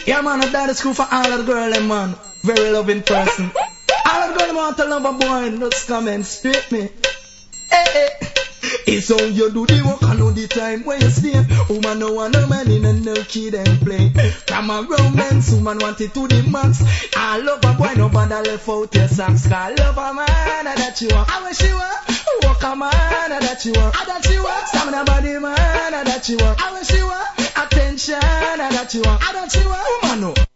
Yeah, man, I died at school for all of the girl, man. Very loving person. All of the girl want to love a boy, just come and straight me. Hey, hey. It's how you do the work, I know the time where you stay. Woman no want no man in a no kid and play. From a romance, woman want it to the max. I love a boy, no bother left out your socks. I love a man, that you want. I wish you were. Walk a man, that you want. I that you want. Stamina body man, that you want. I wish you were. Attention, that you want. I that you want. Woman no.